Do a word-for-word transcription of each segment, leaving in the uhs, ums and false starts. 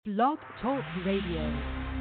Blog Talk Radio.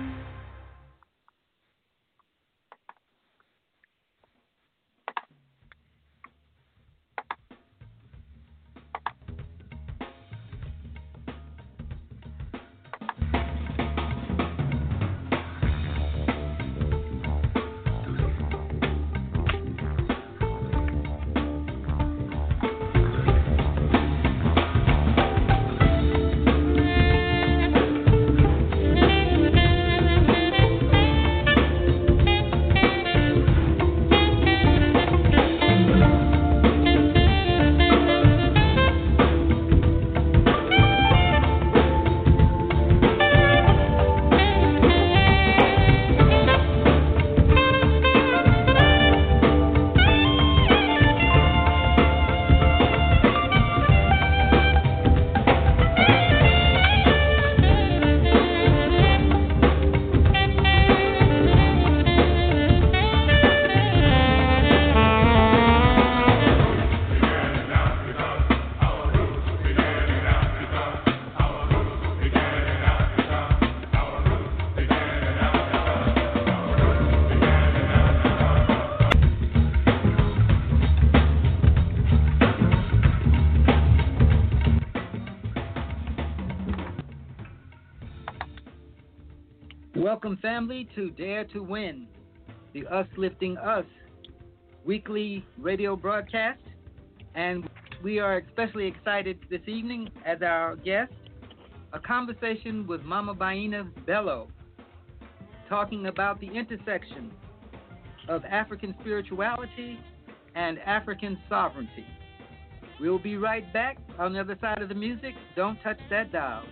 Welcome, family, to Dare to Win, the Us Lifting Us weekly radio broadcast. And we are especially excited this evening as our guest, a conversation with Mama Baina Bello, talking about the intersection of African spirituality and African sovereignty. We'll be right back on the other side of the music. Don't touch that dial.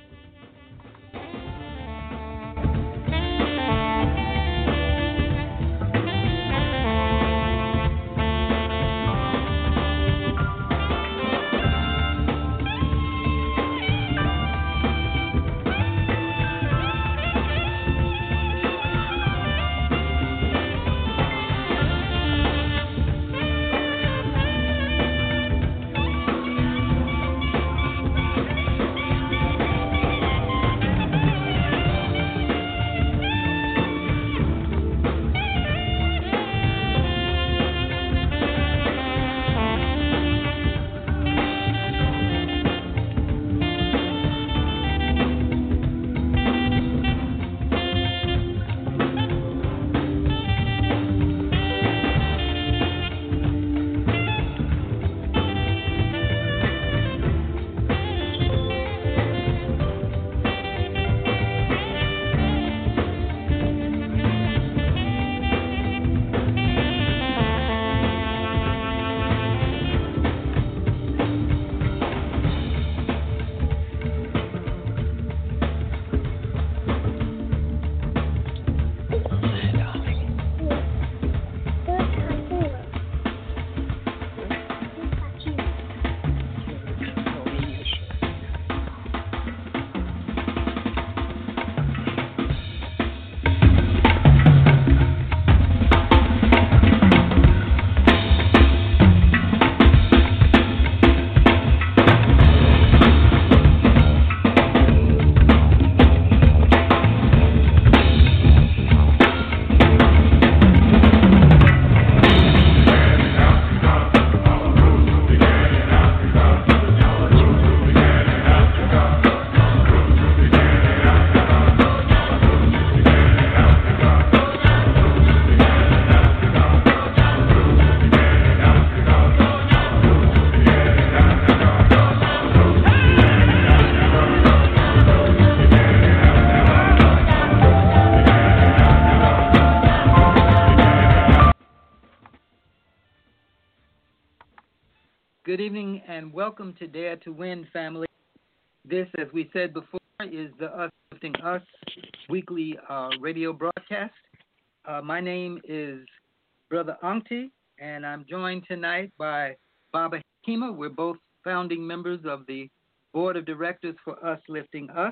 Good evening and welcome to Dare to Win, family. This, as we said before, is the Us Lifting Us weekly uh, radio broadcast. Uh, my name is Brother Ankti, and I'm joined tonight by Baba Hekima. We're both founding members of the Board of Directors for Us Lifting Us.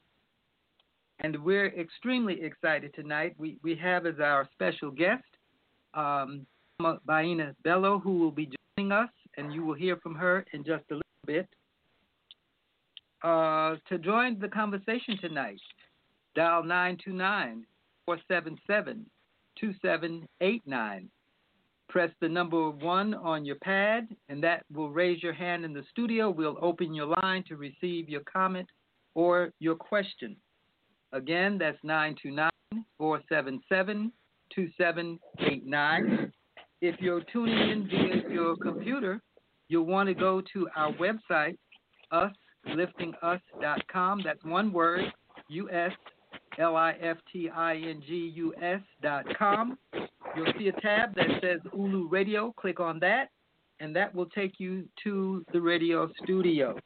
And we're extremely excited tonight. We, we have as our special guest um, Mama Baina Bello, who will be joining us, and you will hear from her in just a little bit. Uh, to join the conversation tonight, dial nine two nine, four seven seven, two seven eight nine. Press the number one on your pad, and that will raise your hand in the studio. We'll open your line to receive your comment or your question. Again, that's nine two nine, four seven seven, two seven eight nine. If you're tuning in via your computer, you'll want to go to our website, us lifting us dot com. That's one word, U S L I F T I N G U S dot com. You'll see a tab that says Ulu Radio. Click on that, and that will take you to the radio studio.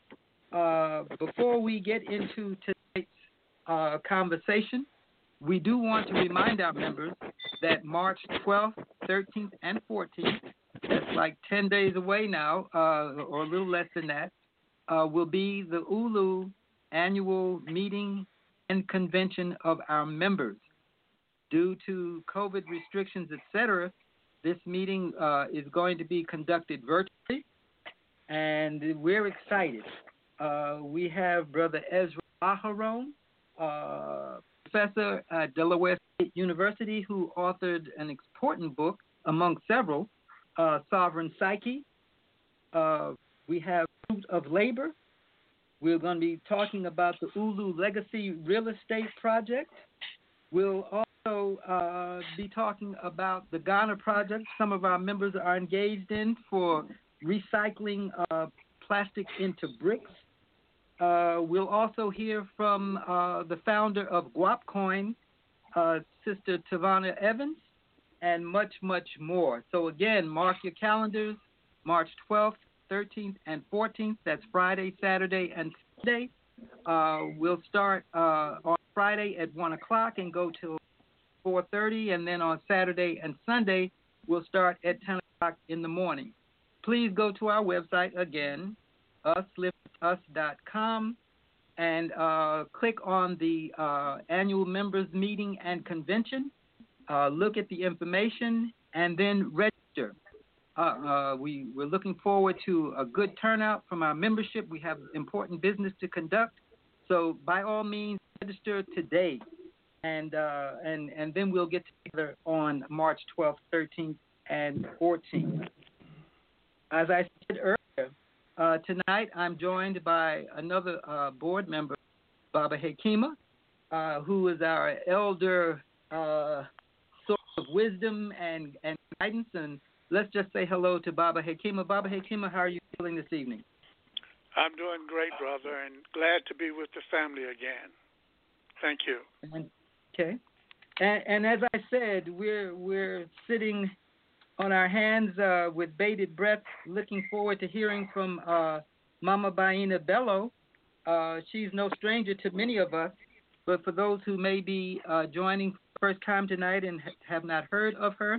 Uh, before we get into tonight's uh, conversation, we do want to remind our members that March twelfth, thirteenth, and fourteenth, that's like ten days away now, uh, or a little less than that, uh, will be the Ulu annual meeting and convention of our members. Due to COVID restrictions, et cetera, this meeting uh, is going to be conducted virtually, and we're excited. Uh, we have Brother Ezra Aharon, uh, professor at Delaware State University, who authored an important book, among several, uh, Sovereign Psyche. Uh, we have Fruit of Labor. We're going to be talking about the Ulu Legacy Real Estate Project. We'll also uh, be talking about the Ghana Project some of our members are engaged in for recycling uh, plastic into bricks. Uh, we'll also hear from uh, the founder of Guapcoin, uh, Sister Tavana Evans, and much, much more. So again, mark your calendars, March twelfth, thirteenth, and fourteenth. That's Friday, Saturday, and Sunday. Uh, we'll start uh, on Friday at one o'clock and go till four thirty, and then on Saturday and Sunday, we'll start at ten o'clock in the morning. Please go to our website again, us lift us dot com, and uh, click on the uh, annual members meeting and convention. Uh, look at the information, and then register. Uh, uh, we, we're looking forward to a good turnout from our membership. We have important business to conduct. So by all means, register today. And, uh, and, and then we'll get together on March twelfth, thirteenth, and fourteenth. As I said earlier, uh, tonight I'm joined by another uh, board member, Baba Hekima, uh, who is our elder uh, source of wisdom and, and guidance. And let's just say hello to Baba Hekima. Baba Hekima, how are you feeling this evening? I'm doing great, brother, and glad to be with the family again. Thank you. Okay. And, and as I said, we're we're sitting on our hands uh, with bated breath, looking forward to hearing from uh, Mama Baina Bello. Uh, she's no stranger to many of us, but for those who may be uh, joining for the first time tonight and ha- have not heard of her,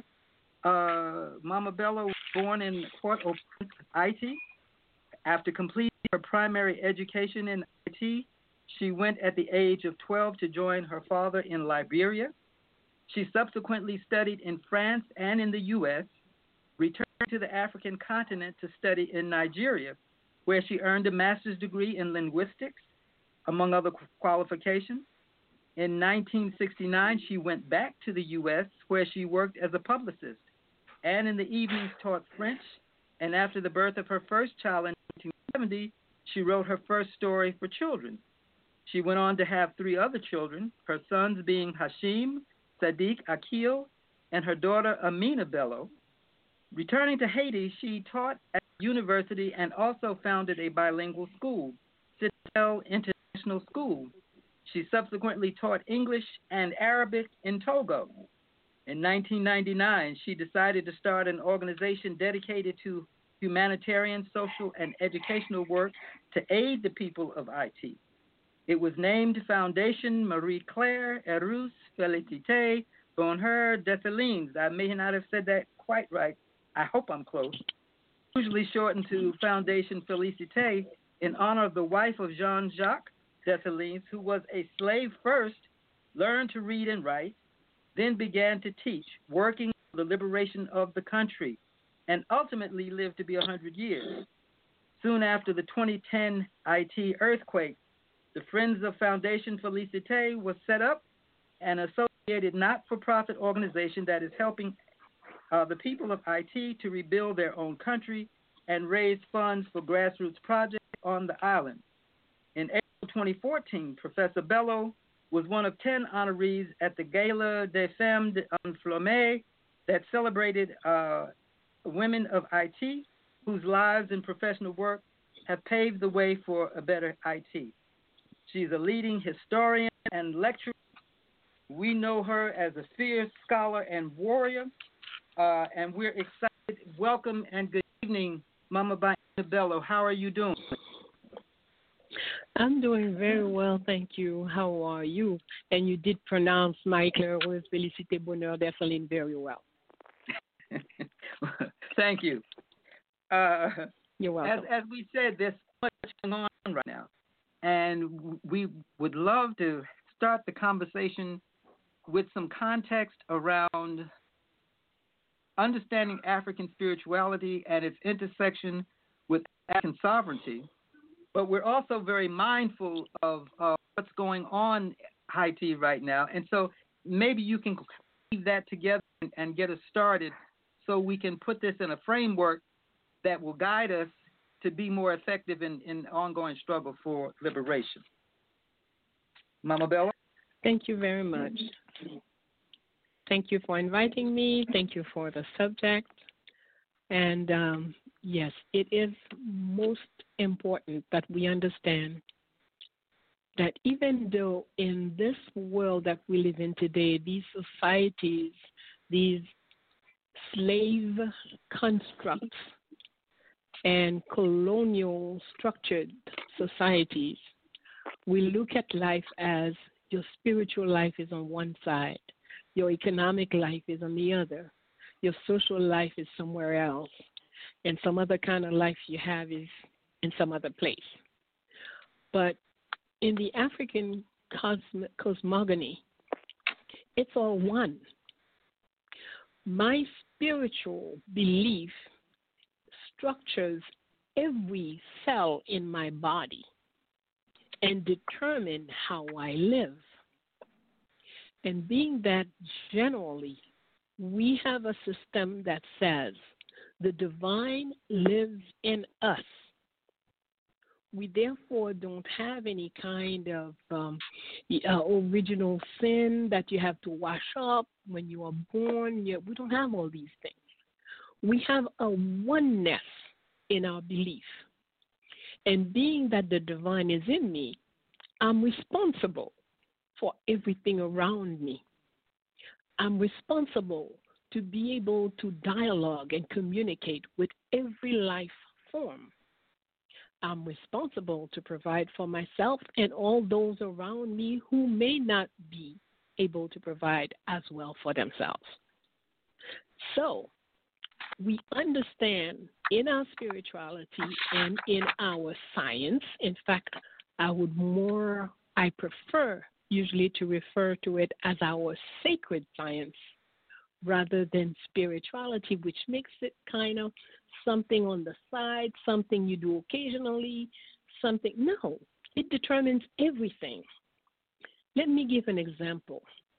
uh, Mama Bello was born in Port-au-Prince, Haiti. After completing her primary education in Haiti, she went at the age of twelve to join her father in Liberia. She subsequently studied in France and in the U S, returned to the African continent to study in Nigeria, where she earned a master's degree in linguistics, among other qualifications. In nineteen sixty-nine, she went back to the U S, where she worked as a publicist, and in the evenings taught French. And after the birth of her first child in nineteen seventy, she wrote her first story for children. She went on to have three other children, her sons being Hashim, Sadiq Akil, and her daughter Amina Bello. Returning to Haiti, she taught at the university and also founded a bilingual school, Citadel International School. She subsequently taught English and Arabic in Togo. In nineteen ninety-nine, she decided to start an organization dedicated to humanitarian, social, and educational work to aid the people of Haiti. It was named Foundation Marie-Claire Heureuse Félicité Bonheur Dessalines. I may not have said that quite right. I hope I'm close. Usually shortened to Foundation Félicité in honor of the wife of Jean-Jacques Dessalines, who was a slave first, learned to read and write, then began to teach, working for the liberation of the country, and ultimately lived to be one hundred years. Soon after the twenty ten I T earthquake, the Friends of Foundation Félicité was set up, an associated not-for-profit organization that is helping uh, the people of I T to rebuild their own country and raise funds for grassroots projects on the island. In April twenty fourteen, Professor Bello was one of ten honorees at the Gala des Femmes Enflammées that celebrated uh, women of I T whose lives and professional work have paved the way for a better I T. She's a leading historian and lecturer. We know her as a fierce scholar and warrior, uh, and we're excited. Welcome and good evening, Mama Baina Bello. How are you doing? I'm doing very well, thank you. How are you? And you did pronounce Marie Claire Rose Félicité Bonheur d'Effeline very well. Thank you. Uh, You're welcome. As, as we said, there's so much going on right now, and we would love to start the conversation with some context around understanding African spirituality and its intersection with African sovereignty. But we're also very mindful of uh, what's going on in Haiti right now. And so maybe you can leave that together and, and get us started so we can put this in a framework that will guide us to be more effective in, in ongoing struggle for liberation. Mama Bello? Thank you very much. Thank you for inviting me. Thank you for the subject. And um, yes, it is most important that we understand that even though in this world that we live in today, these societies, these slave constructs and colonial structured societies, we look at life as your spiritual life is on one side, your economic life is on the other, your social life is somewhere else, and some other kind of life you have is in some other place. But in the African cosmo- cosmogony, it's all one. My spiritual belief structures every cell in my body and determine how I live. And being that generally we have a system that says the divine lives in us, we therefore don't have any kind of um, uh, original sin that you have to wash up when you are born. You, we don't have all these things. We have a oneness in our belief. And being that the divine is in me, I'm responsible for everything around me. I'm responsible to be able to dialogue and communicate with every life form. I'm responsible to provide for myself and all those around me who may not be able to provide as well for themselves. So we understand in our spirituality and in our science, in fact, I would more, I prefer usually to refer to it as our sacred science rather than spirituality, which makes it kind of something on the side, something you do occasionally, something. No, it determines everything. Let me give an example.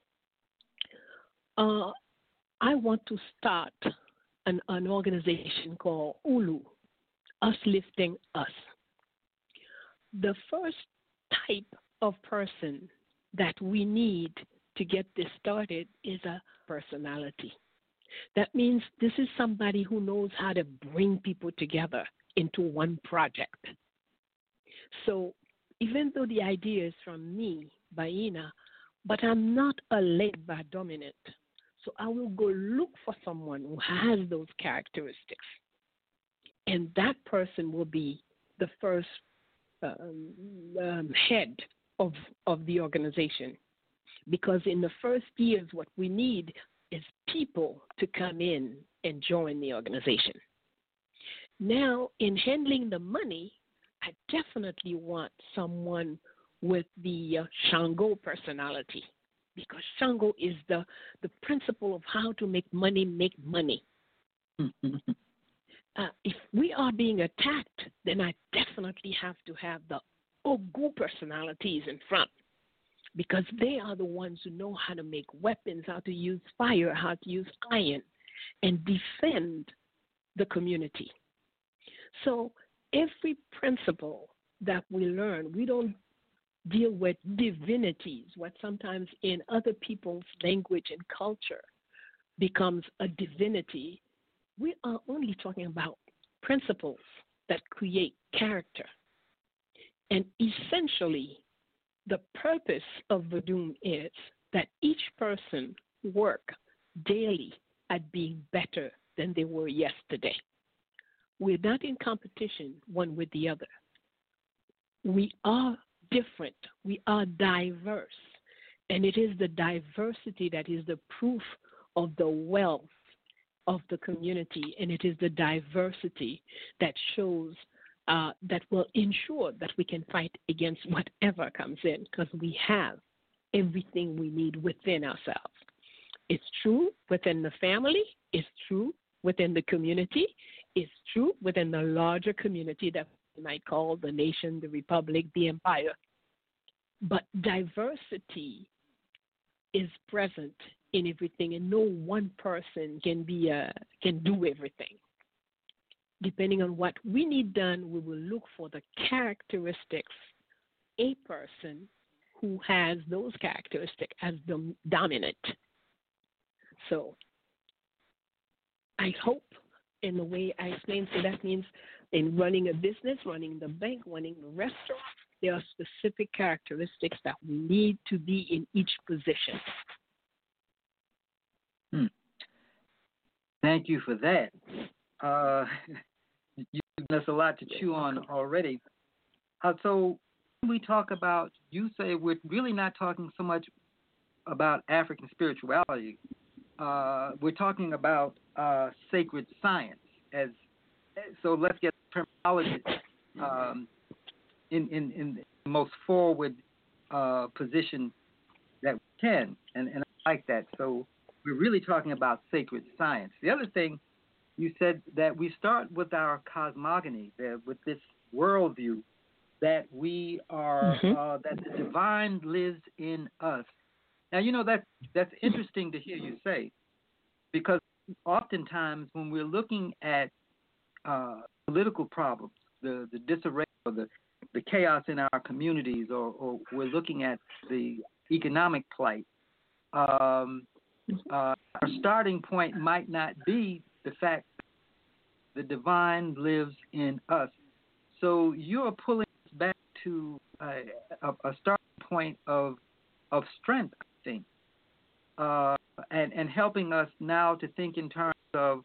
Uh, I want to start an, an organization called Ulu, Us Lifting Us. The first type of person that we need to get this started is a personality. That means this is somebody who knows how to bring people together into one project. So even though the idea is from me, Baina, but I'm not a led by dominant. So I will go look for someone who has those characteristics. And that person will be the first um, um, head of, of the organization. Because in the first years, what we need is people to come in and join the organization. Now, in handling the money, I definitely want someone with the uh, Shango personality, because Shango is the, the principle of how to make money make money. uh, if we are being attacked, then I definitely have to have the Ogu personalities in front because they are the ones who know how to make weapons, how to use fire, how to use iron, and defend the community. So every principle that we learn, we don't deal with divinities, what sometimes in other people's language and culture becomes a divinity. We are only talking about principles that create character. And essentially, the purpose of Vodun is that each person work daily at being better than they were yesterday. We're not in competition one with the other. We are different. We are diverse. And it is the diversity that is the proof of the wealth of the community. And it is the diversity that shows, uh, that will ensure that we can fight against whatever comes in because we have everything we need within ourselves. It's true within the family. It's true within the community. It's true within the larger community that we might call the nation, the republic, the empire. But diversity is present in everything, and no one person can be a, can do everything. Depending on what we need done, we will look for the characteristics, a person who has those characteristics as the dominant. So I hope in the way I explained, so that means in running a business, running the bank, running the restaurant, there are specific characteristics that we need to be in each position. Hmm. Thank you for that. Uh, you've given us a lot to chew on already. Uh, so when we talk about, you say we're really not talking so much about African spirituality. Uh, we're talking about uh, sacred science. As so, let's get terminology um, in, in in the most forward uh, position that we can, and, and I like that. So we're really talking about sacred science. The other thing you said that we start with our cosmogony, uh, with this worldview that we are mm-hmm. uh, that the divine lives in us. Now, you know, that, that's interesting to hear you say, because oftentimes when we're looking at uh, political problems, the, the disarray or the, the chaos in our communities, or, or we're looking at the economic plight, um, uh, our starting point might not be the fact that the divine lives in us. So you're pulling us back to a, a, a starting point of of strength, I think, uh, and, and helping us now to think in terms of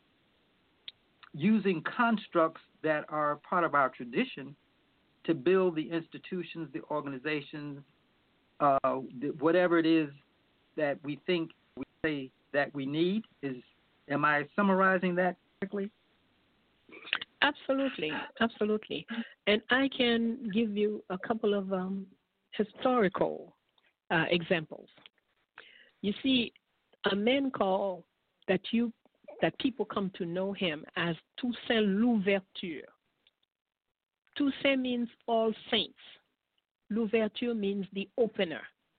using constructs that are part of our tradition to build the institutions, the organizations, uh, the, whatever it is that we think we say that we need. Is am I summarizing that correctly? Absolutely, absolutely. And I can give you a couple of um, historical Uh, examples. You see, a man called that you that people come to know him as Toussaint Louverture. Toussaint means all saints. Louverture means the opener.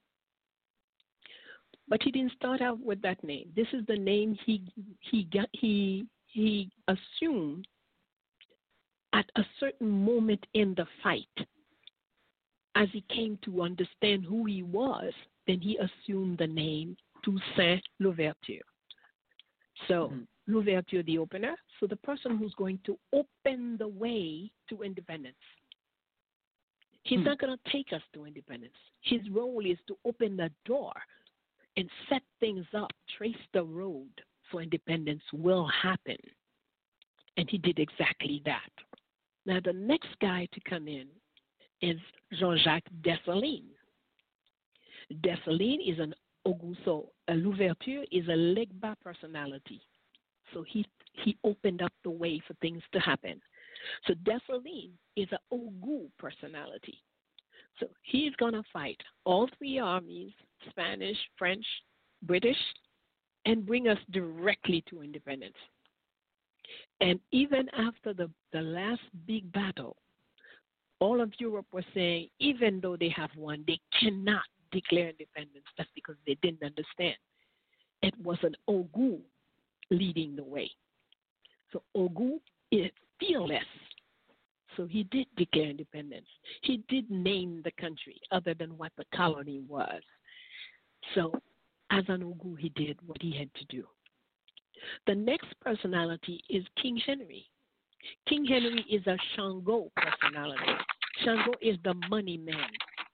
But he didn't start out with that name. This is the name he he got, he he assumed at a certain moment in the fight. As he came to understand who he was, then he assumed the name Toussaint Louverture. So, mm-hmm. Louverture, the opener, so the person who's going to open the way to independence. He's mm-hmm. not going to take us to independence. His role is to open the door and set things up, trace the road so independence will happen. And he did exactly that. Now, the next guy to come in is Jean-Jacques Dessalines. Dessalines is an Augusto. A Louverture is a Legba personality. So he he opened up the way for things to happen. So Dessalines is an Ogu personality. So he's going to fight all three armies, Spanish, French, British, and bring us directly to independence. And even after the, the last big battle, all of Europe was saying, even though they have won, they cannot declare independence. That's because they didn't understand. It was an Ogu leading the way. So Ogu is fearless. So he did declare independence. He did name the country other than what the colony was. So as an Ogu, he did what he had to do. The next personality is King Henry. King Henry is a Shango personality. Shango is the money man.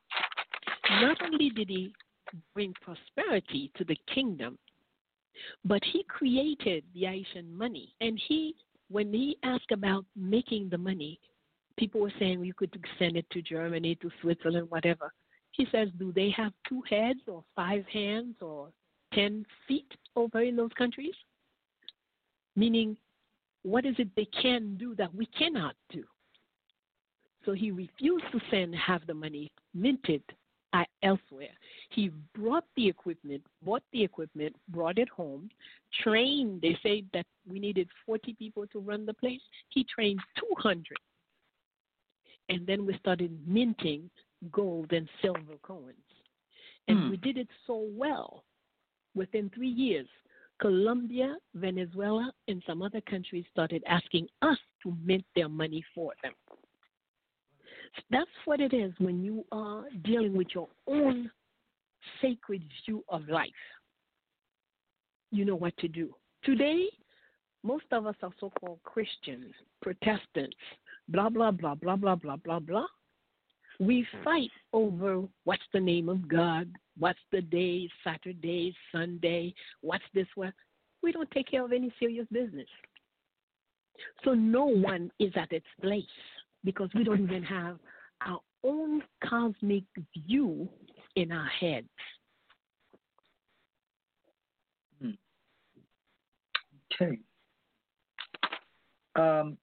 Not only did he bring prosperity to the kingdom, but he created the Haitian money. And he, when he asked about making the money, people were saying you could send it to Germany, to Switzerland, whatever. He says, do they have two heads or five hands or ten feet over in those countries? Meaning, what is it they can do that we cannot do? So he refused to send, have the money minted uh, elsewhere. He brought the equipment, bought the equipment, brought it home, trained. They say that we needed forty people to run the place. He trained two hundred. And then we started minting gold and silver coins. And hmm. we did it so well. Within three years, Colombia, Venezuela, and some other countries started asking us to mint their money for them. That's what it is when you are dealing with your own sacred view of life. You know what to do. Today, most of us are so-called Christians, Protestants, blah, blah, blah, blah, blah, blah, blah, blah. We fight over what's the name of God, what's the day, Saturday, Sunday, what's this, what. We don't take care of any serious business. So no one is at its place because we don't even have our own cosmic view in our heads. Okay. Um,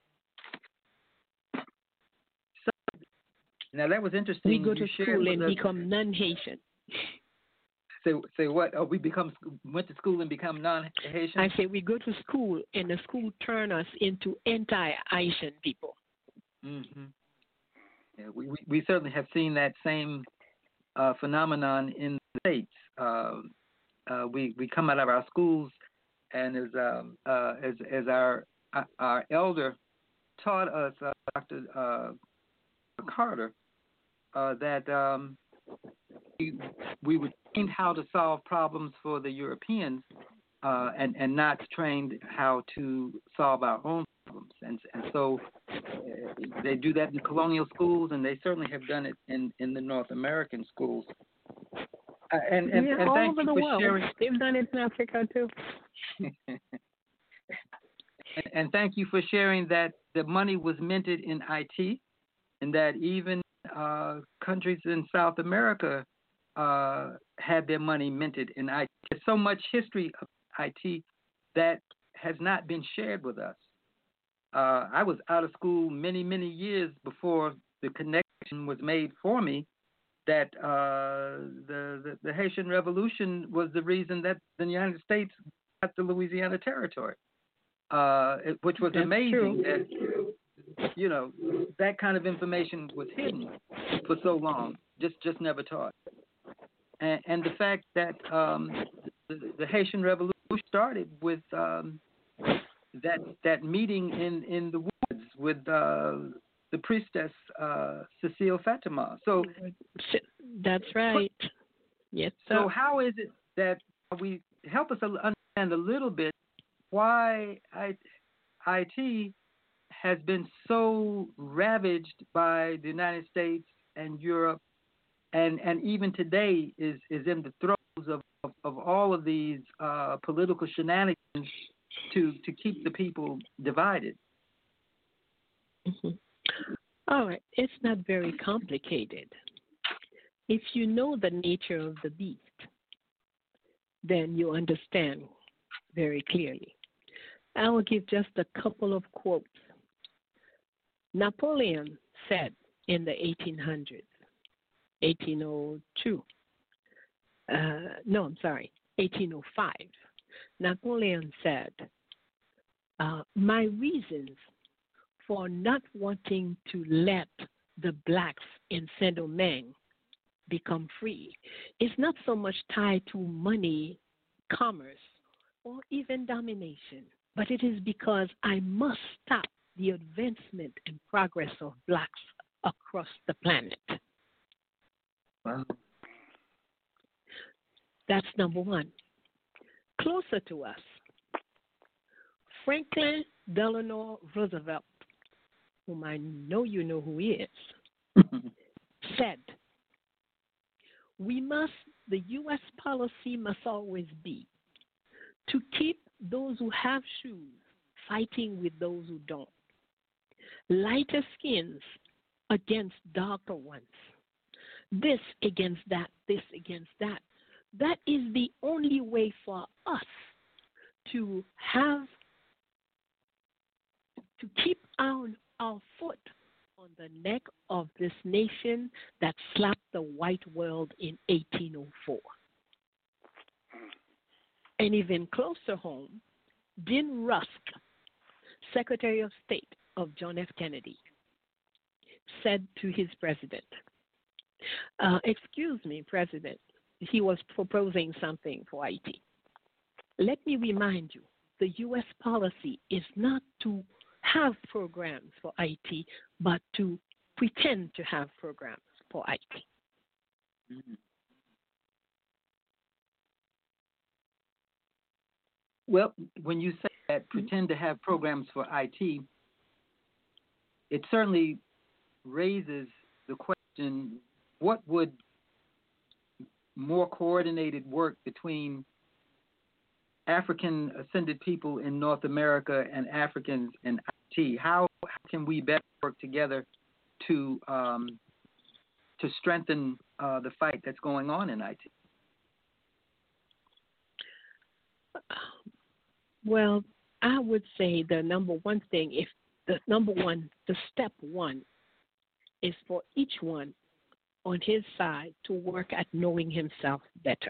so, now that was interesting. We go to school and become non-Haitian. Say, say what? Oh, we become went to school and become non-Haitian? I say we go to school and the school turn us into anti-Haitian people. Mm-hmm. Yeah, we, we we certainly have seen that same uh, phenomenon in the States. Uh, uh, we we come out of our schools, and as um, uh, as as our our elder taught us, uh, Doctor Uh, Carter, uh, that um, we, we were trained how to solve problems for the Europeans, uh, and and not trained how to solve our own problems. And and so uh, they do that in colonial schools, and they certainly have done it in, in the North American schools. Uh, and and, yeah, and all thank over you the for world. sharing. They've done it in Africa too. and, and thank you for sharing that the money was minted in I T, and that even uh, countries in South America uh, had their money minted in I T. There's so much history of I T that has not been shared with us. Uh, I was out of school many, many years before the connection was made for me that uh, the, the, the Haitian Revolution was the reason that the United States got the Louisiana Territory, uh, it, which was That's amazing. True. That, you know, that kind of information was hidden for so long, just just never taught. And, and the fact that um, the, the Haitian Revolution started with um, that that meeting in, in the woods with uh, the priestess uh, Cecile Fatima. So that's right. Yes. Sir. So how is it that we help us understand a little bit why I, IT has been so ravaged by the United States and Europe, and, and even today is, is in the throes of, of, of all of these uh, political shenanigans to, to keep the people divided? Mm-hmm. All right. It's not very complicated. If you know the nature of the beast, then you understand very clearly. I will give just a couple of quotes. Napoleon said in the eighteen hundreds, eighteen oh two, uh, no, I'm sorry, eighteen oh five, Napoleon said, uh, my reasons for not wanting to let the blacks in Saint Domingue become free is not so much tied to money, commerce, or even domination, but it is because I must stop the advancement and progress of blacks across the planet. Wow. That's number one. Closer to us, Franklin Delano Roosevelt, whom I know you know who he is, said, we must, the U S policy must always be to keep those who have shoes fighting with those who don't. Lighter skins against darker ones. This against that, this against that. That is the only way for us to have, to keep our, our foot on the neck of this nation that slapped the white world in eighteen oh four. And even closer home, Dean Rusk, Secretary of State of John F. Kennedy, said to his president, uh, excuse me, President, he was proposing something for Haiti. Let me remind you, the U S policy is not to have programs for Haiti, but to pretend to have programs for Haiti. Mm-hmm. Well, when you say that, pretend to have programs for I T, it certainly raises the question, what would more coordinated work between African ascended people in North America and Africans in I T? How, how can we better work together to um, to strengthen uh, the fight that's going on in I T? Well, I would say the number one thing, if the number one, the step one is for each one on his side to work at knowing himself better.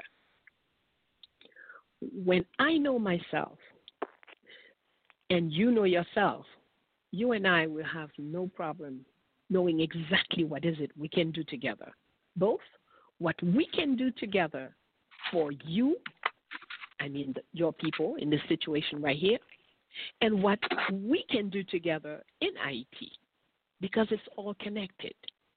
When I know myself and you know yourself, you and I will have no problem knowing exactly what is it we can do together. Both what we can do together for you, I mean the, your people in this situation right here, and what we can do together in I T, because it's all connected.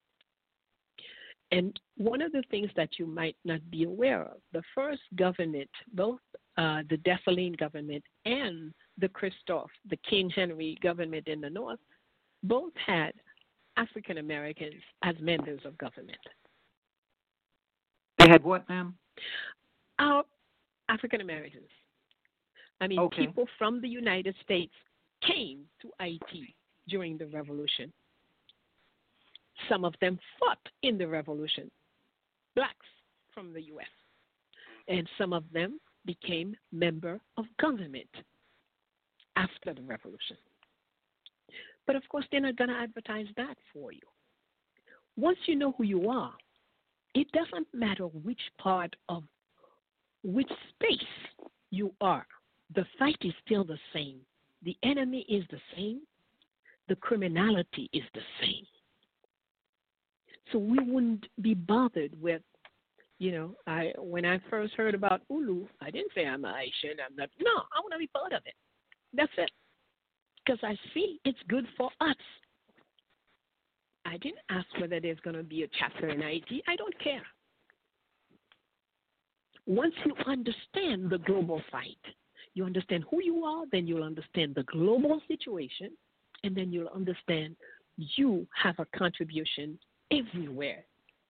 And one of the things that you might not be aware of, the first government, both uh, the Dessalines government and the Christophe, the King Henry government in the North, both had African Americans as members of government. They had what, ma'am? Our African Americans. I mean, okay. People from the United States came to I T during the Revolution. Some of them fought in the Revolution, blacks from the U S, and some of them became member of government after the Revolution. But of course, they're not going to advertise that for you. Once you know who you are, it doesn't matter which part of which space you are. The fight is still the same. The enemy is the same. The criminality is the same. So we wouldn't be bothered with, you know, I when I first heard about Ulu, I didn't say I'm a Haitian. I'm not. No, I want to be part of it. That's it. Because I see it's good for us. I didn't ask whether there's going to be a chapter in I T. I don't care. Once you understand the global fight, you understand who you are, then you'll understand the global situation, and then you'll understand you have a contribution everywhere.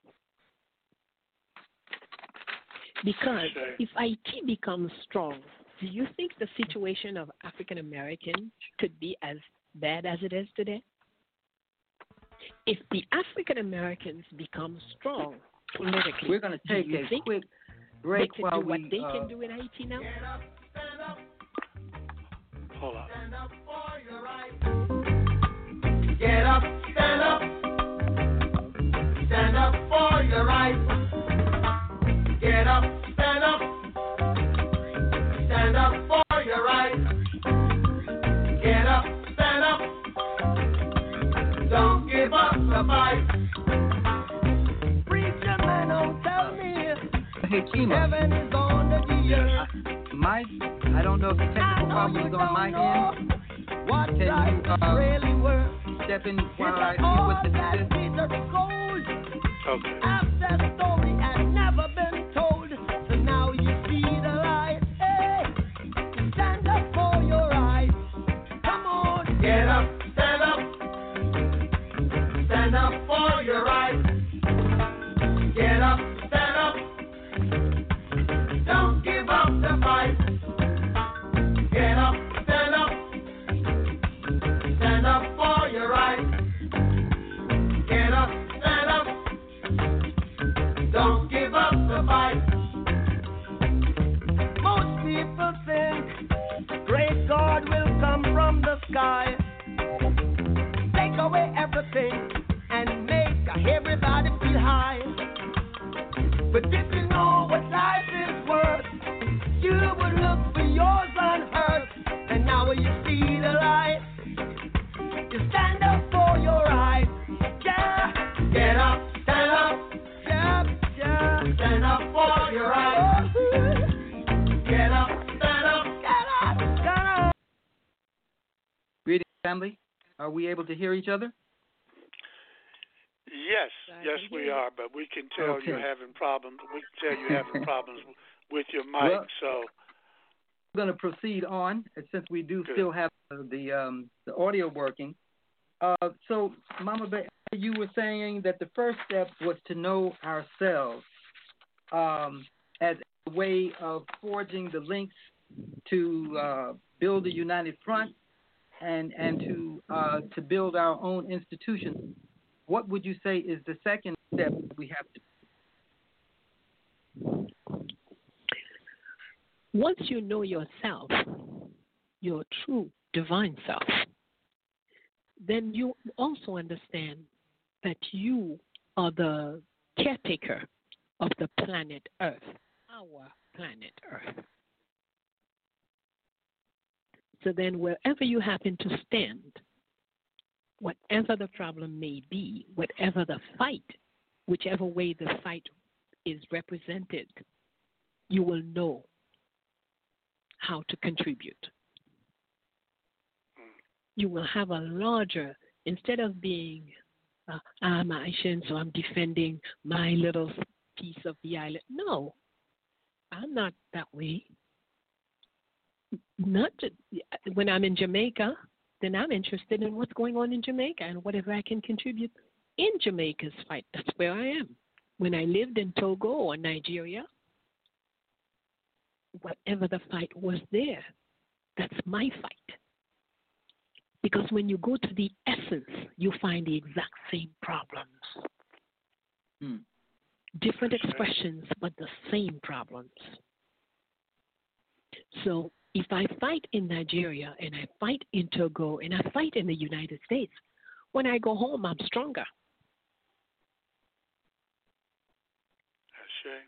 Because if I T becomes strong, do you think the situation of African Americans could be as bad as it is today? If the African Americans become strong politically, we're going to take a quick break they can while do what we, they uh, can do in I T now. Hold on. Get up, stand up. Stand up for your rights. Get up, stand up. Stand up for your rights. Kima. Heaven is on the earth. Uh, my, I don't know if the technical problem is on my end. What Can you uh, really worth? step in while I deal with the that this? Peter gold. Okay. After story had never been told, so now you see the light. Hey, stand up for your rights. Come on, get up, stand up, stand up for your rights. Get up, stand up, don't give up the fight. Get up, stand up, stand up for your rights. Get up, stand up, don't give up the fight. Most people think great God will come from the sky, take away everything and make everybody feel high. But if you know what life is worth, you would look for yours on earth. And now when you see the light, you stand up for your rights. Yeah, get up, stand up. Yeah, yeah, stand up for your rights. Get up, stand up. Get up, stand up. Greetings, family. Are we able to hear each other? Yes, I yes, can we hear you. are, but we can tell Okay. you're having problems. We can tell you're having problems with your mic. Well, So, We're going to proceed on, and since we do Good. still have uh, the um, the audio working. Uh, so, Mama Bear, you were saying that the first step was to know ourselves um, as a way of forging the links to uh, build a united front and and to uh, to build our own institutions. What would you say is the second step we have to? Once you know yourself, your true divine self, then you also understand that you are the caretaker of the planet Earth, our planet Earth. So then wherever you happen to stand, whatever the problem may be, whatever the fight, whichever way the fight is represented, you will know how to contribute. You will have a larger, instead of being, uh, I'm Haitian, so I'm defending my little piece of the island. No, I'm not that way. Not to, when I'm in Jamaica, then I'm interested in what's going on in Jamaica and whatever I can contribute in Jamaica's fight. That's where I am. When I lived in Togo or Nigeria, whatever the fight was there, that's my fight. Because when you go to the essence, you find the exact same problems. Hmm. Different expressions, but the same problems. So if I fight in Nigeria and I fight in Togo and I fight in the United States, when I go home, I'm stronger. Ashe.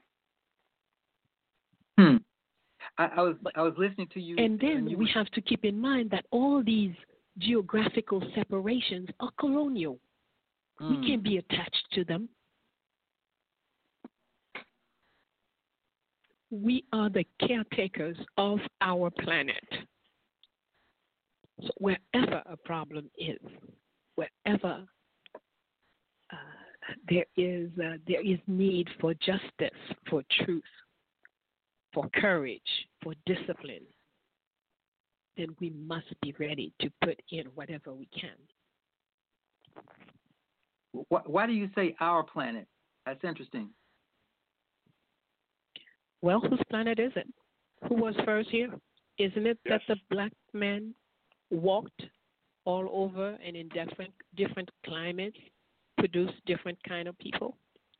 Hmm. I, I was I was listening to you. And then you we were- have to keep in mind that all these geographical separations are colonial. Hmm. We can't be attached to them. We are the caretakers of our planet. So wherever a problem is, wherever uh, there is uh, there is need for justice, for truth, for courage, for discipline, then we must be ready to put in whatever we can. Why, why do you say our planet? That's interesting. Well, whose planet is it? Who was first here? Isn't it Yes. that the black man walked all over and in different different climates, produced different kind of people?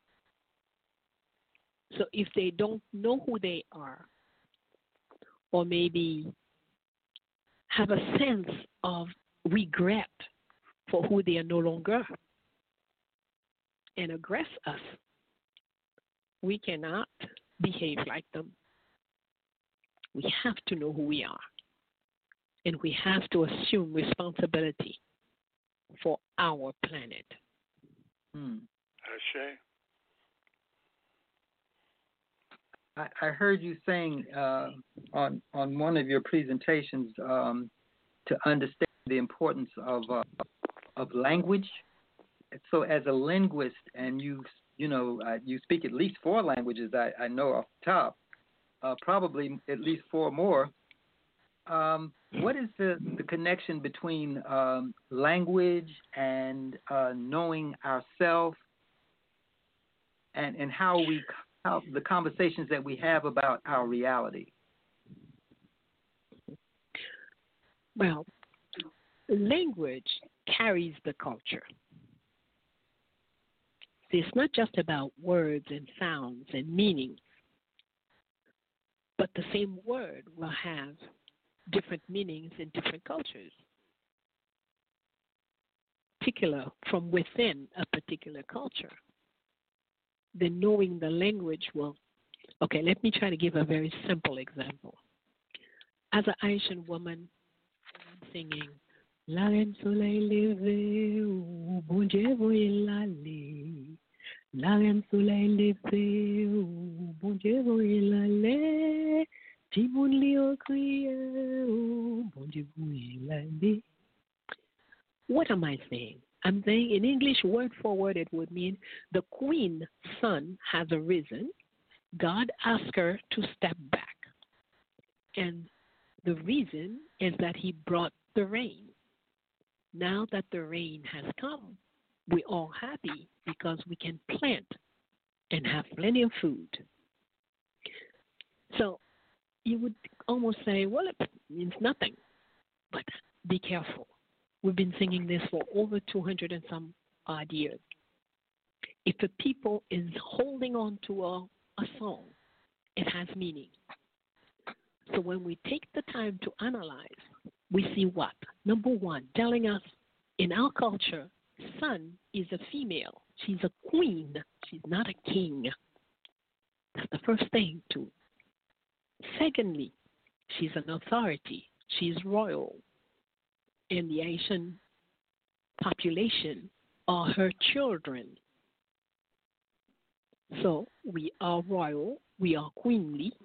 So if they don't know who they are, or maybe have a sense of regret for who they are no longer, and aggress us, we cannot behave like them. We have to know who we are. And we have to assume responsibility for our planet. Hmm. Ashe. I, I heard you saying uh, on on one of your presentations um, to understand the importance of uh, of language. So, as a linguist, and you you know uh, you speak at least four languages. I, I know off the top, uh, probably at least four more. Um, what is the, the connection between um, language and uh, knowing ourselves, and and how we how the conversations that we have about our reality? Well, language carries the culture. It's not just about words and sounds and meanings, but the same word will have different meanings in different cultures, particular from within a particular culture. Then knowing the language will, okay, let me try to give a very simple example. As an Haitian woman, I'm singing, La reine soleil levé, ou bon Dieu voyez l'aller. La reine soleil levé, ou bon Dieu voyez l'aller. Ti moun li o kriye, ou bon Dieu voyez l'aller. What am I saying? I'm saying in English, word for word, it would mean the queen's son has arisen. God asked her to step back. And the reason is that he brought the rain. Now that the rain has come, we're all happy because we can plant and have plenty of food. So you would almost say, well, it means nothing. But be careful. We've been singing this for over two hundred and some odd years. If a people is holding on to a, a song, it has meaning. So when we take the time to analyze, we see what? Number one, telling us in our culture, son is a female. She's a queen. She's not a king. That's the first thing too. Secondly, she's an authority. She's royal. And the Haitian population are her children. So we are royal, we are queenly.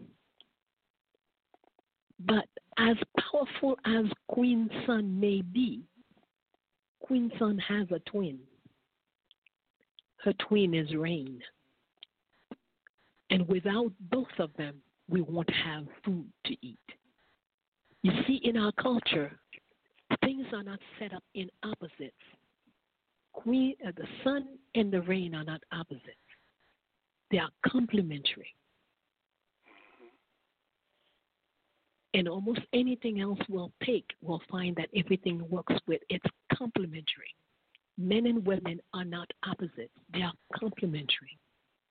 But as powerful as Queen Sun may be, Queen Sun has a twin. Her twin is rain. And without both of them, we won't have food to eat. You see, in our culture, things are not set up in opposites. Queen, uh, the sun and the rain are not opposites. They are complementary. And almost anything else we'll take, we'll find that everything works with it's complementary. Men and women are not opposites. They are complementary.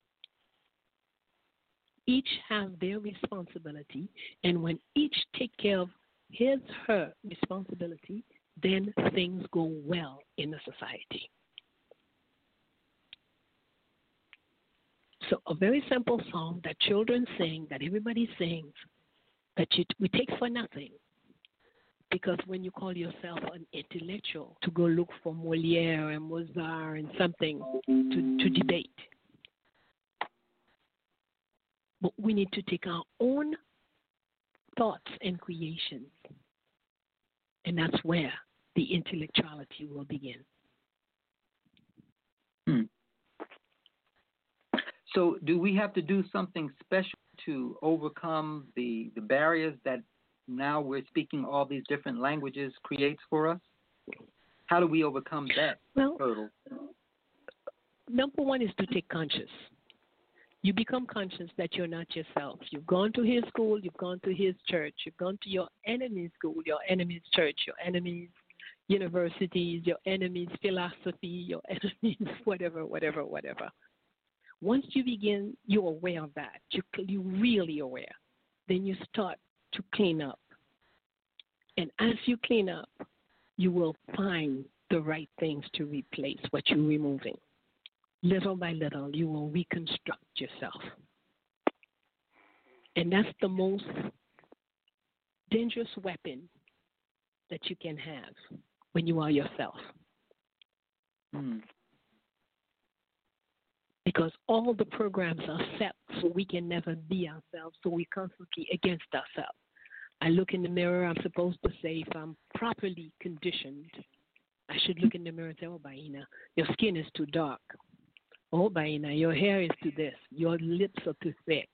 Each have their responsibility, and when each take care of his, her responsibility, then things go well in the society. So a very simple song that children sing, that everybody sings, that you, we take for nothing. Because when you call yourself an intellectual, to go look for Molière and Mozart and something to, to debate. But we need to take our own thoughts and creations. And that's where the intellectuality will begin. Hmm. So do we have to do something special to overcome the, the barriers that now we're speaking all these different languages creates for us? How do we overcome that well, hurdle? Number one is to take conscious. You become conscious that you're not yourself. You've gone to his school, you've gone to his church, you've gone to your enemy's school, your enemy's church, your enemy's universities, your enemy's philosophy, your enemy's whatever, whatever, whatever. Once you begin, you're aware of that. You, you're really aware. Then you start to clean up. And as you clean up, you will find the right things to replace what you're removing. Little by little, you will reconstruct yourself. And that's the most dangerous weapon that you can have when you are yourself. Mm. Because all the programs are set So we can never be ourselves. So we're constantly against ourselves. I look in the mirror, I'm supposed to say, if I'm properly conditioned, I should look in the mirror and say, oh, Baina, your skin is too dark. Oh, Baina, your hair is too this. Your lips are too thick.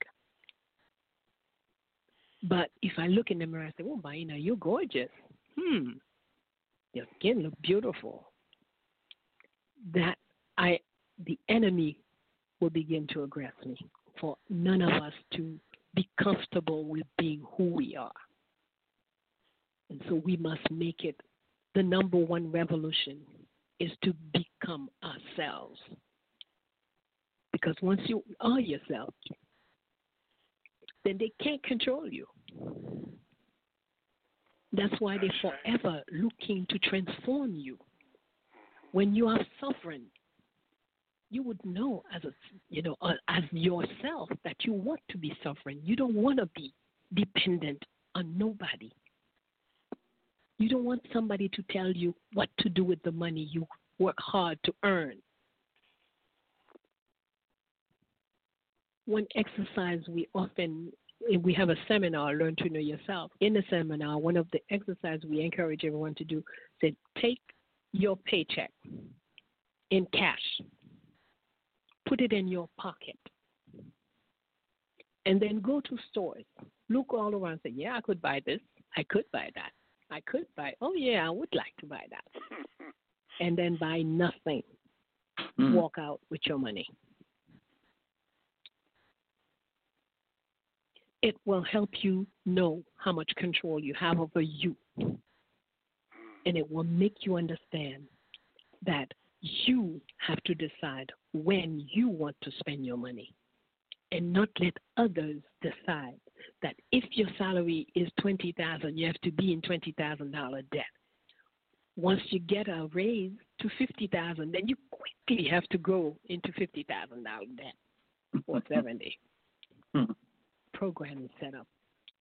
But if I look in the mirror and say, oh, Baina, you're gorgeous. Hmm, your skin looks beautiful. That I, the enemy will begin to aggress me for none of us to be comfortable with being who we are. And so we must make it the number one revolution is to become ourselves. Because once you are yourself, then they can't control you. That's why they're forever looking to transform you. When you are suffering, you would know as a, you know, uh, as yourself that you want to be suffering. You don't want to be dependent on nobody. You don't want somebody to tell you what to do with the money you work hard to earn. One exercise we often, we have a seminar, Learn to Know Yourself. In the seminar, one of the exercises we encourage everyone to do is take your paycheck in cash, put it in your pocket, and then go to stores. Look all around and say, yeah, I could buy this. I could buy that. I could buy, oh, yeah, I would like to buy that. And then buy nothing. Mm. Walk out with your money. It will help you know how much control you have over you. And it will make you understand that you have to decide when you want to spend your money and not let others decide that if your salary is twenty thousand dollars, you have to be in twenty thousand dollars debt. Once you get a raise to fifty thousand dollars, then you quickly have to go into fifty thousand dollars debt or seventy. Program is set up.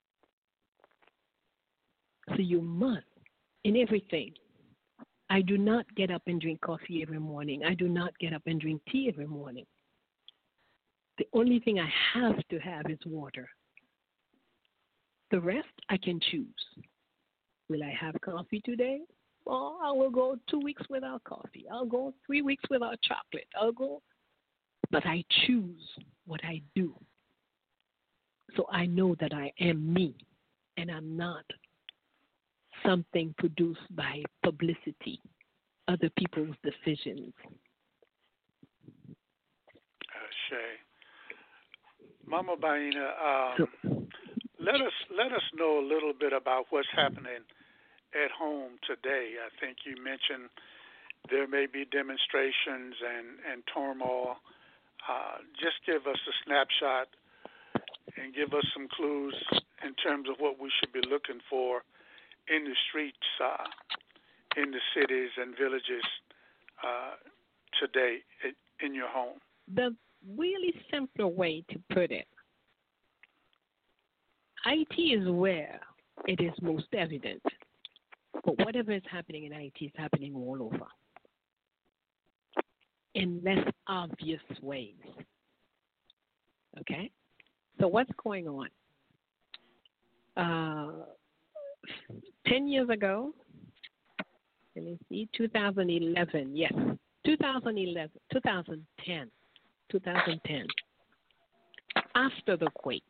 So you must, in everything. I do not get up and drink coffee every morning. I do not get up and drink tea every morning. The only thing I have to have is water. The rest I can choose. Will I have coffee today? Well, I will go two weeks without coffee. I'll go three weeks without chocolate. I'll go, but I choose what I do. So I know that I am me, and I'm not something produced by publicity, other people's decisions. Uh, Shay. Mama Baina, um, so, let us let us know a little bit about what's happening at home today. I think you mentioned there may be demonstrations and, and turmoil. Uh, just give us a snapshot and give us some clues in terms of what we should be looking for in the streets, uh, in the cities and villages uh, today in your home. The really simple way to put it, I T is where it is most evident. But whatever is happening in I T is happening all over in less obvious ways. Okay? So what's going on? Uh, ten years ago, let me see, two thousand eleven, yes, two thousand eleven, two thousand ten, two thousand ten, after the quake,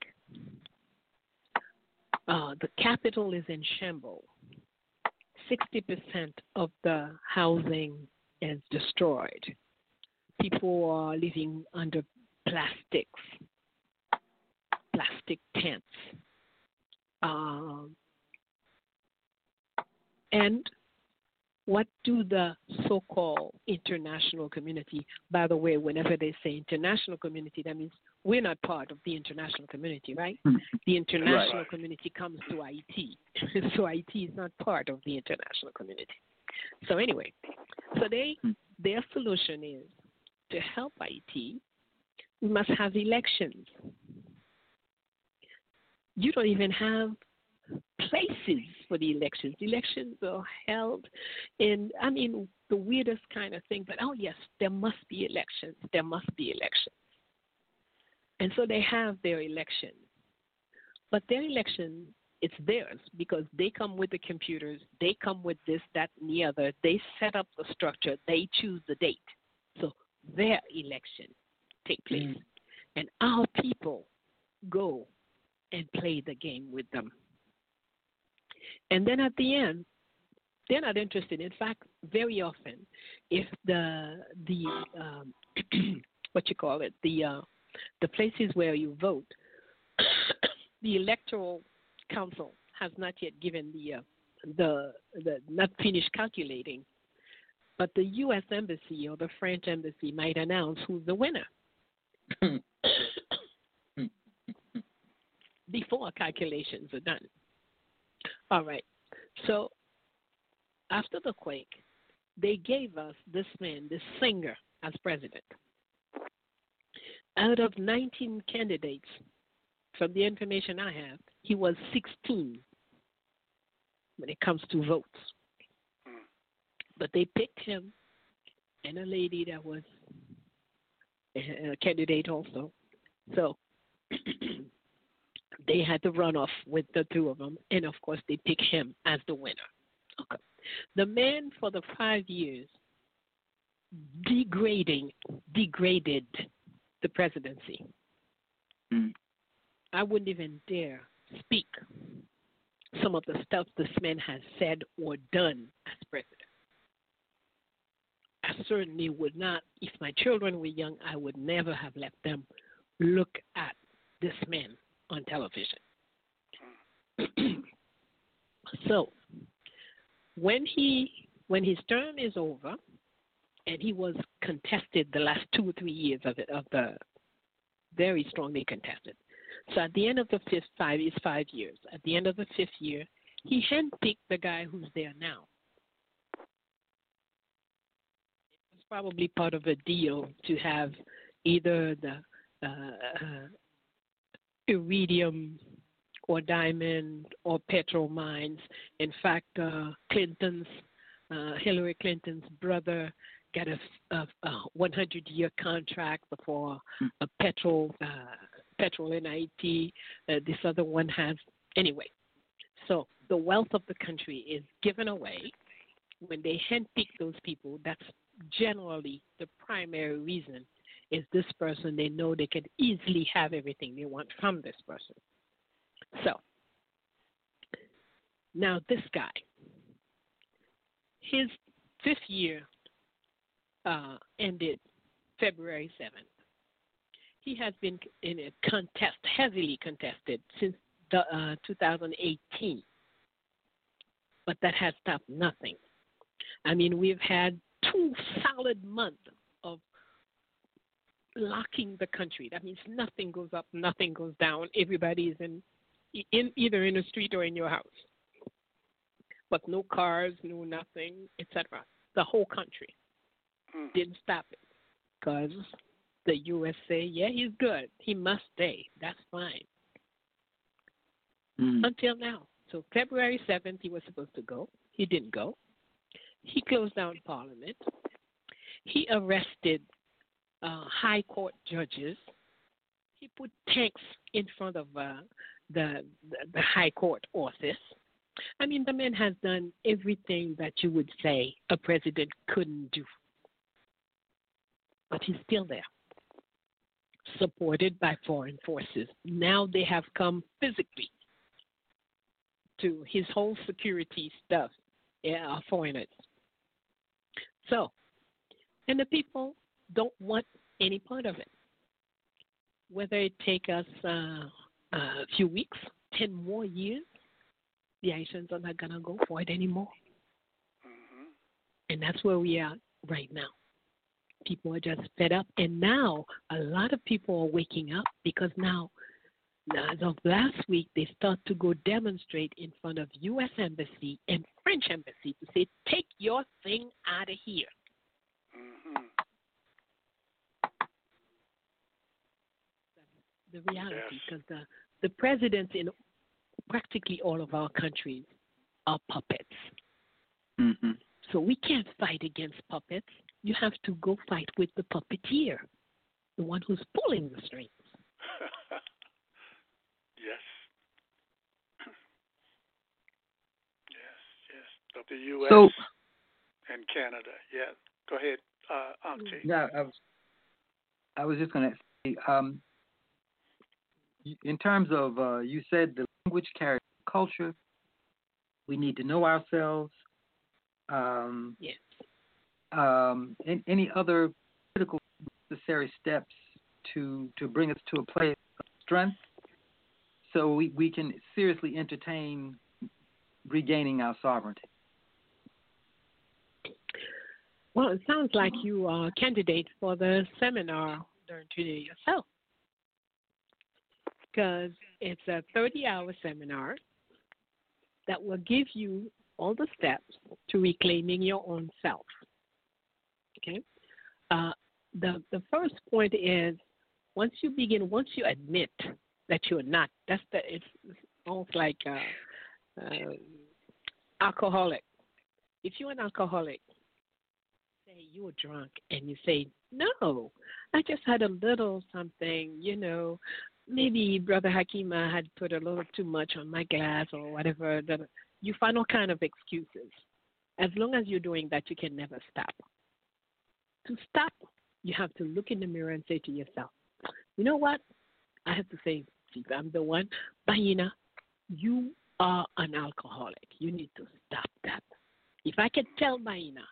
uh, the capital is in shambles. sixty percent of the housing is destroyed. People are living under plastics, plastic tents. Um, and what do the so-called international community, by the way, whenever they say international community, that means we're not part of the international community, right? The international right. community comes to I T. So I T is not part of the international community. So anyway, so they their solution is to help I T, we must have elections. You don't even have places for the elections. Elections are held in, I mean, the weirdest kind of thing, but oh yes, there must be elections. There must be elections. And so they have their election. But their election, it's theirs because they come with the computers, they come with this, that, and the other. They set up the structure, they choose the date. So their election take place. Mm. And our people go and play the game with them. And then at the end, they're not interested. In fact, very often, if the the um, what you call it, the uh, the places where you vote, the electoral council has not yet given the uh, the the not finished calculating, but the U S embassy or the French embassy might announce who's the winner before calculations are done. All right, so after the quake, they gave us this man, this singer, as president. Out of nineteen candidates, from the information I have, he was sixteen when it comes to votes. But they picked him and a lady that was a candidate also. So they had to run off with the two of them, and of course they picked him as the winner. Okay. The man for the five years degrading, degraded the presidency. Mm. I wouldn't even dare speak some of the stuff this man has said or done as president. I certainly would not, if my children were young, I would never have let them look at this man on television. So, when he when his term is over, and he was contested the last two or three years of it, of the very strongly contested. So at the end of the fifth five is five years. At the end of the fifth year, he handpicked the guy who's there now. It was probably part of a deal to have either the uh, uh, iridium or diamond or petrol mines. In fact, uh, Clinton's, uh, Hillary Clinton's brother got a, a, a one hundred year contract for a petrol, uh, petrol N I T. Uh, this other one has, anyway. So the wealth of the country is given away. When they handpick those people, that's generally the primary reason is this person. They know they can easily have everything they want from this person. So, now this guy, his fifth year uh, ended February seventh. He has been in a contest, heavily contested, since the, uh, two thousand eighteen. But that has stopped nothing. I mean, we've had two solid months of locking the country. That means nothing goes up, nothing goes down. Everybody's in in either in the street or in your house, but no cars, no nothing, et cetera. The whole country mm. didn't stop it because the U S say, yeah, he's good. He must stay. That's fine. Mm. Until now. So February seventh, he was supposed to go. He didn't go. He closed down Parliament. He arrested uh, high court judges. He put tanks in front of uh, the, the the high court office. I mean, the man has done everything that you would say a president couldn't do. But he's still there, supported by foreign forces. Now they have come physically to his whole security stuff, yeah, are foreigners. So, and the people don't want any part of it. Whether it take us uh, a few weeks, ten more years, the Haitians are not going to go for it anymore. Mm-hmm. And that's where we are right now. People are just fed up. And now a lot of people are waking up because now, as of last week, they start to go demonstrate in front of U S Embassy and French Embassy to say, take your thing out of here. Mm-hmm. The reality, because yes. the, the presidents in practically all of our countries are puppets. Mm-hmm. So we can't fight against puppets. You have to go fight with the puppeteer, the one who's pulling the strings. Yes. Yes, yes. The U S So, and Canada. Yeah. Go ahead, uh, Auntie. yeah, I was, I was just going to say, um, in terms of, uh, you said the language carries culture. We need to know ourselves. Um, Yes. um, and any other critical necessary steps to to bring us to a place of strength, so we, we can seriously entertain regaining our sovereignty. Well, it sounds like you are a candidate for the seminar during today yourself, because it's a thirty-hour seminar that will give you all the steps to reclaiming your own self. Okay? Uh, the, the first point is once you begin, once you admit that you're not, that's the, it's, it's almost like uh, uh, alcoholic. If you're an alcoholic, say you're drunk and you say, no, I just had a little something, you know, maybe Brother Hakima had put a little too much on my glass or whatever. That you find all kind of excuses. As long as you're doing that, you can never stop. To stop, you have to look in the mirror and say to yourself, you know what? I have to say, I'm the one. Bahina, you are an alcoholic. You need to stop that. If I can tell Bahina,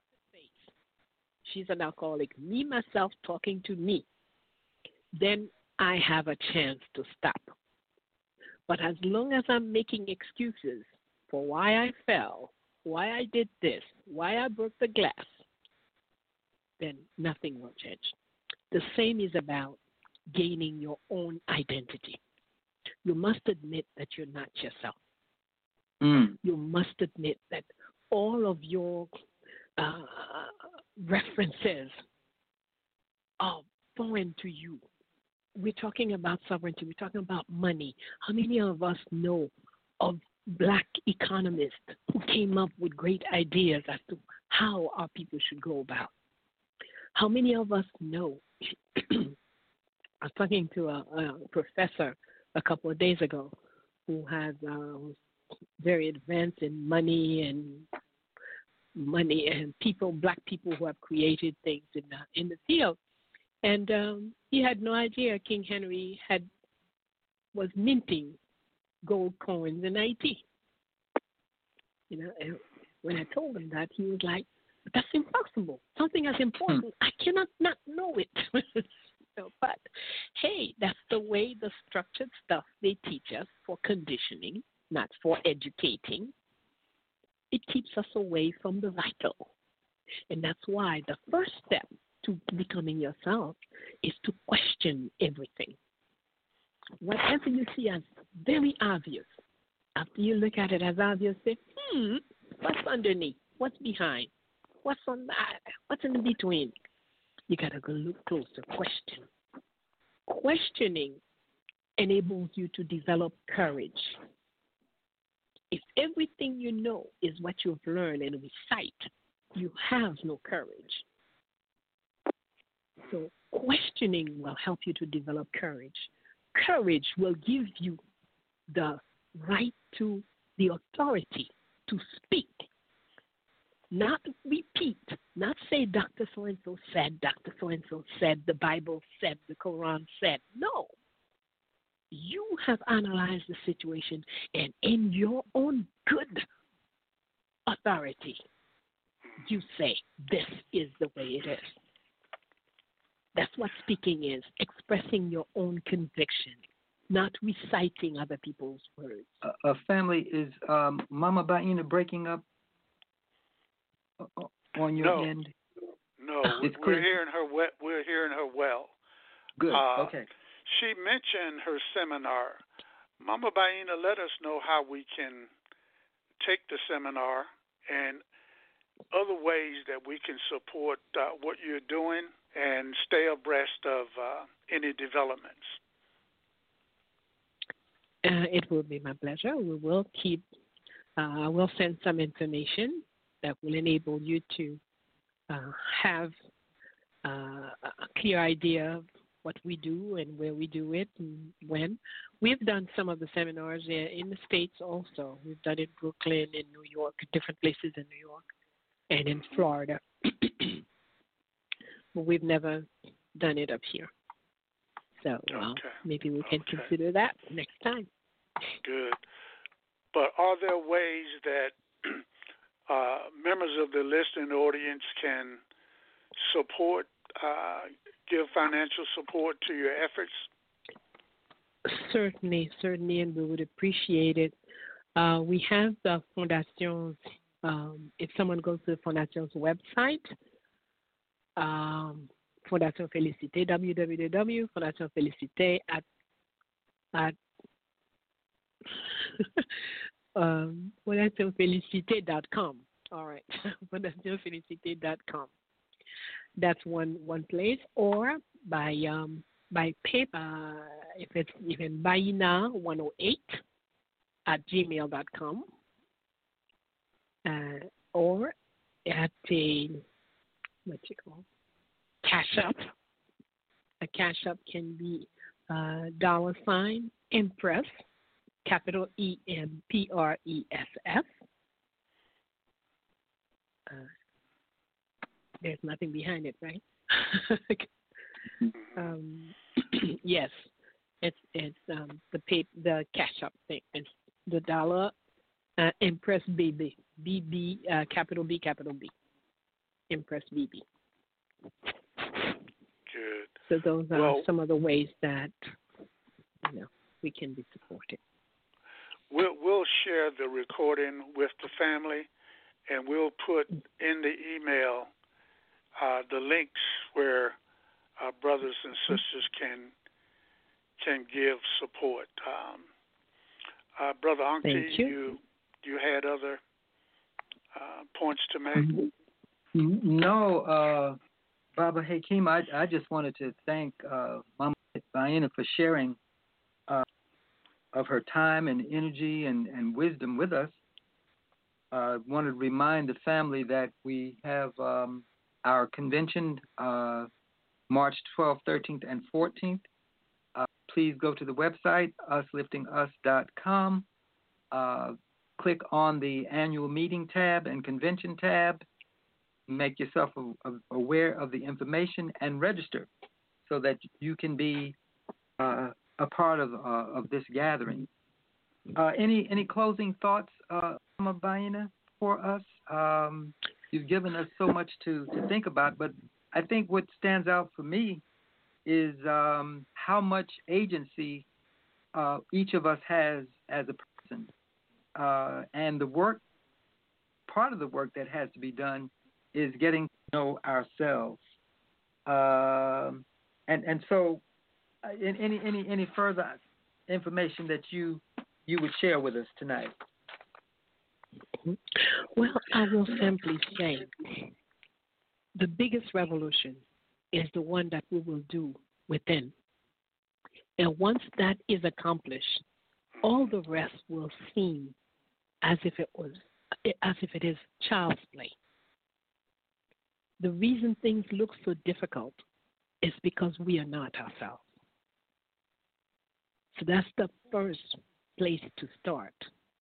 she's an alcoholic, me, myself, talking to me, then I have a chance to stop. But as long as I'm making excuses for why I fell, why I did this, why I broke the glass, then nothing will change. The same is about gaining your own identity. You must admit that you're not yourself. Mm. You must admit that all of your uh, references are foreign to you. We're talking about sovereignty. We're talking about money. How many of us know of black economists who came up with great ideas as to how our people should go about? How many of us know? I was talking to a, a professor a couple of days ago who has um, very advanced in money and money and people, black people who have created things in the, in the field. And um, he had no idea King Henry had was minting gold coins in Haiti. You know, and when I told him that, he was like, "That's impossible. Something as important, hmm. I cannot not know it." So, but hey, that's the way the structured stuff they teach us for conditioning, not for educating. It keeps us away from the vital, and that's why the first step to becoming yourself is to question everything. Whatever you see as very obvious, after you look at it as obvious, say, hmm, what's underneath? What's behind? What's on that? What's in between? You got to go look closer, question. Questioning enables you to develop courage. If everything you know is what you've learned and recite, you have no courage. So questioning will help you to develop courage. Courage will give you the right to the authority to speak, not repeat, not say Doctor So-and-so said, Doctor So-and-so said, the Bible said, the Quran said. No. You have analyzed the situation, and in your own good authority, you say, this is the way it is. That's what speaking is, expressing your own conviction, not reciting other people's words. A, a family is um, Mama Baina breaking up on your no, end? No, it's we're clear. hearing her. We- we're hearing her well. Good. Uh, okay. She mentioned her seminar. Mama Baina, let us know how we can take the seminar and other ways that we can support uh, what you're doing and stay abreast of uh, any developments. Uh, it will be my pleasure. We will keep, uh, I will send some information that will enable you to uh, have uh, a clear idea of what we do and where we do it and when. We've done some of the seminars in, in the States also. We've done it in Brooklyn, in New York, different places in New York, and in Florida. But we've never done it up here. So well, okay. maybe we can okay. consider that next time. Good. But are there ways that uh, members of the listening audience can support, uh, give financial support to your efforts? Certainly, certainly, and we would appreciate it. Uh, we have the Fondation's, um, if someone goes to the Fondation's website, um, Fondation Félicité, w w w dot fondation félicité at, at um, fondation félicité dot com. All right, fondation félicité dot com. That's one one place, or by um, by paper, uh, if it's even Baina one oh eight at gmail dot com, uh, or at a what you call Cash App. A Cash App can be uh, dollar sign Empress, capital E M P R E S S. Uh, there's nothing behind it, right? um, yes, it's it's um, the pay, the Cash App thing. It's the dollar uh, Empress B B B B uh, capital B capital B Empress B B. Good. So those are well, some of the ways that you know we can be supported. We'll we'll share the recording with the family, and we'll put in the email uh, the links where our brothers and sisters can can give support. Um, uh, Brother Ankti, Thank you. you you had other uh, points to make? No, uh, Baba Hakeem, I, I just wanted to thank uh, Mama Baina for sharing uh, of her time and energy and, and wisdom with us. I uh, wanted to remind the family that we have um, our convention uh, March twelfth, thirteenth, and fourteenth. Uh, please go to the website, us lifting us dot com. Uh, click on the annual meeting tab and convention tab. Make yourself a, a, aware of the information and register so that you can be uh, a part of uh, of this gathering. Uh, any any closing thoughts, uh, Mama Baina, for us? Um, you've given us so much to, to think about, but I think what stands out for me is um, how much agency uh, each of us has as a person, uh, and the work. Part of the work that has to be done is getting to know ourselves, uh, and and so, uh, in, any any any further information that you you would share with us tonight? Well, I will simply say, the biggest revolution is the one that we will do within, and once that is accomplished, all the rest will seem as if it was as if it is child's play. The reason things look so difficult is because we are not ourselves. So that's the first place to start.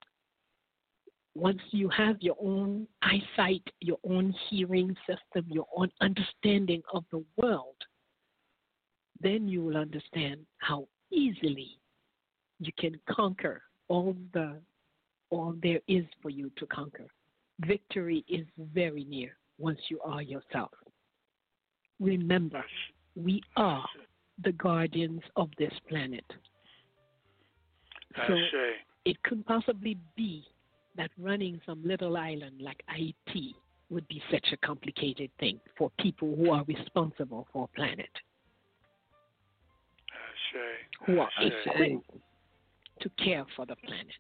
Once you have your own eyesight, your own hearing system, your own understanding of the world, then you will understand how easily you can conquer all the all there is for you to conquer. Victory is very near once you are yourself. Remember, we are the guardians of this planet. So it could possibly be that running some little island like Haiti would be such a complicated thing for people who are responsible for a planet, who are equipped to care for the planet.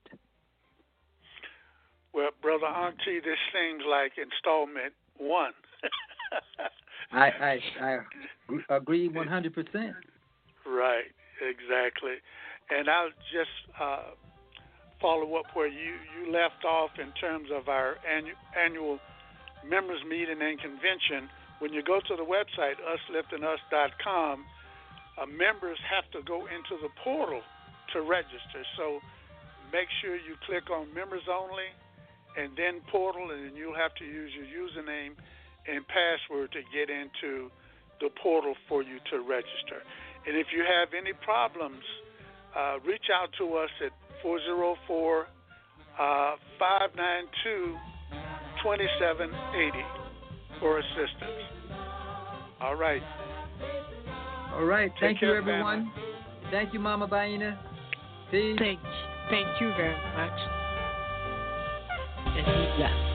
Well, Brother Ankti, this seems like installment one. I, I I agree one hundred percent. Right, exactly. And I'll just uh, follow up where you, you left off in terms of our annu- annual members meeting and convention. When you go to the website, us lifting us dot com, uh, members have to go into the portal to register. So make sure you click on members only and then portal, and then you'll have to use your username and password to get into the portal for you to register. And if you have any problems, uh, reach out to us at four oh four, five nine two, two seven eight oh for assistance. All right. All right. Take Thank care, you, everyone. family. Thank you, Mama Baina. Peace. Thank, thank you very much. And be blessed.